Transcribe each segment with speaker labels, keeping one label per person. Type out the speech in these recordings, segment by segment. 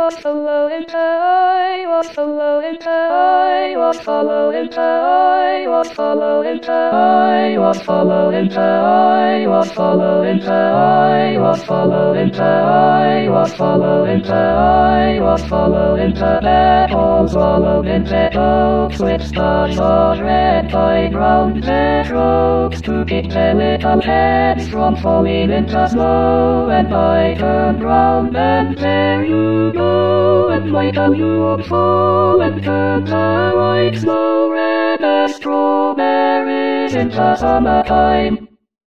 Speaker 1: was following I was following I was following I was following I was following I was following I was following I was following I was following the all swallowed into oaks with stars of red by ground strokes to keep the little heads from falling into snow. And I turned round and there you go, and Michael you fall and turned the white snow red as strawberries in the summertime.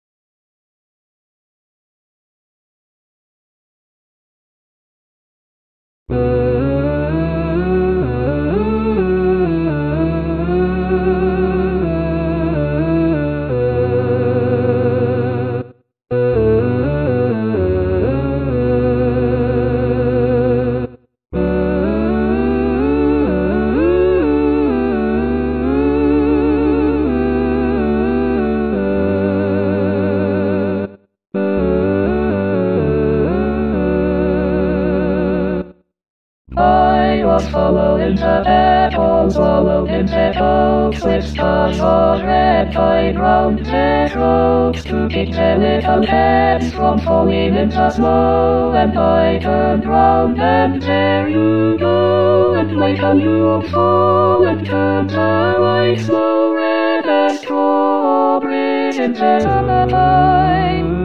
Speaker 1: I was following the petals, swallowed in petals, with stars of red by ground strokes to keep the little heads from falling into snow. And I turned round and there you go, and Michael you fall and turned the white snow red as strawberries in the summertime.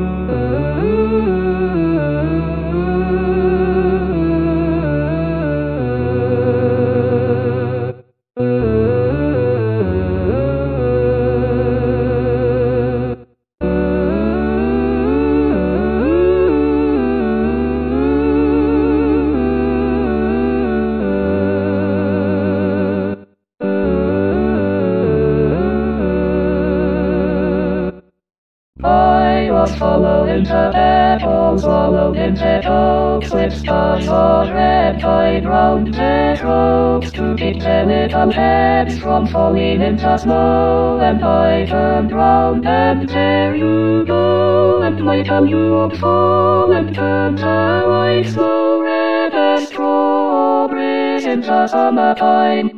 Speaker 1: I was following the petals, swallowed in petals, with stars of red by ground strokes to keep the little heads from falling into snow. And I turned round and there you go, and Michael you fall and turned the white snow red as strawberries in the summertime.